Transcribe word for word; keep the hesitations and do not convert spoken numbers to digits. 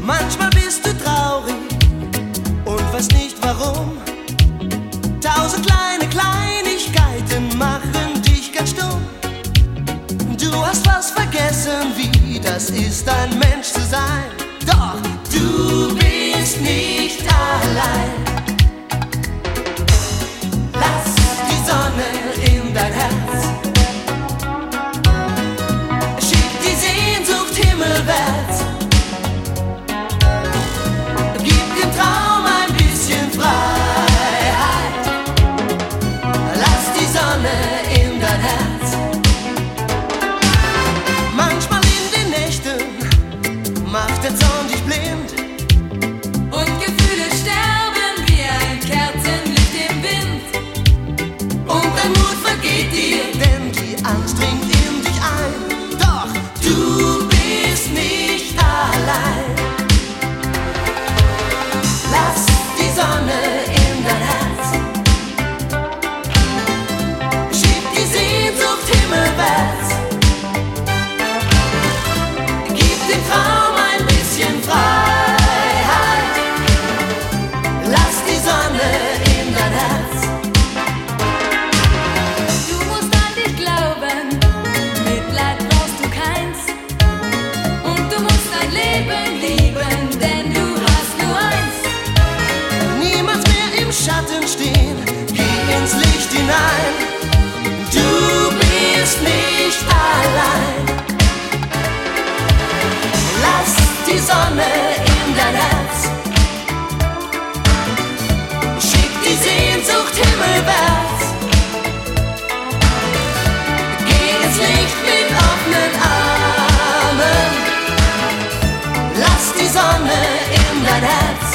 Manchmal bist du traurig und weißt nicht warum. Tausend kleine Kleinigkeiten machen dich ganz stumm. Du hast was vergessen, wie das ist, ein Mensch zu sein. Doch du bist nicht allein. Lass die Sonne in dein Herz. Schick die Sehnsucht himmelwärts. Gib dem Traum ein bisschen Freiheit. Lass die Sonne in dein Herz. Manchmal in den Nächten macht der Zorn dich blind. Und Gefühle sterben wie ein Kerzenlicht im Wind. Und dein Mut vergeht dir, denn die Angst dringt in dich ein. Doch du bist nicht allein. Lass die Sonne in dein Herz. Schieb die Sehnsucht himmelwärts. Gib dem Traum ein bisschen Freiheit. Lass die Sonne in dein Herz. Du musst an dich glauben, Mitleid brauchst du keins. Und du musst dein Leben lieben, denn du hast nur eins. Niemals mehr im Schatten stehen, geh ins Licht hinein. Du bist nicht allein. Lass die Sonne in dein Herz. Schick die Sehnsucht himmelwärts. Geh ins Licht mit offenen Armen. Lass die Sonne in dein Herz.